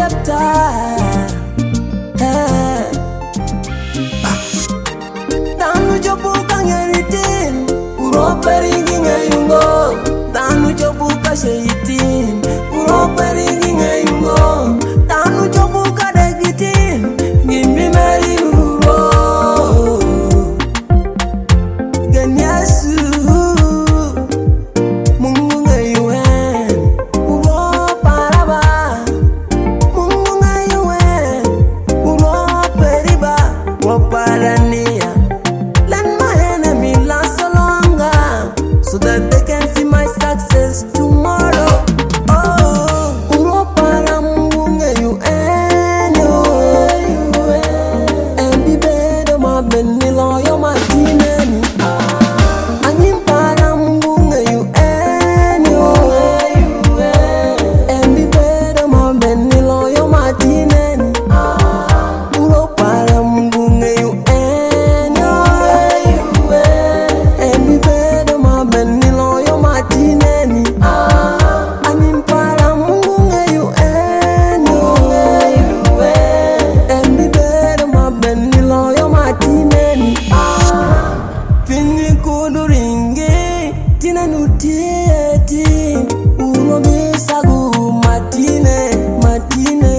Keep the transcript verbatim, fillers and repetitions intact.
chapta Danu jobu kangeritin Uro perigi ngayungo Danu jobu kashayitin Uro perigi ngayungo Danu jobu kadegitin Gimbi meri uro Ganyasu Mungu ngayuhen Uro paraba Mungu ngayuhen Uro periba Uro parania Let my enemy last so longer So that they can see my success tomorrow. Oh, uro para Mungu ngayuhen Embi bedo mabeni loyo matineni Anyim para Mungu ngayuhen Embi bedo mabeni loyo matineni Uro para Mungu ngayuhen Embi bedo mabeni loyo matineni Anyim para Mungu ngayuhen Embi bedo mabeni loyo matineni Fini kuduringi tina nutieti Uro bisagu matine matine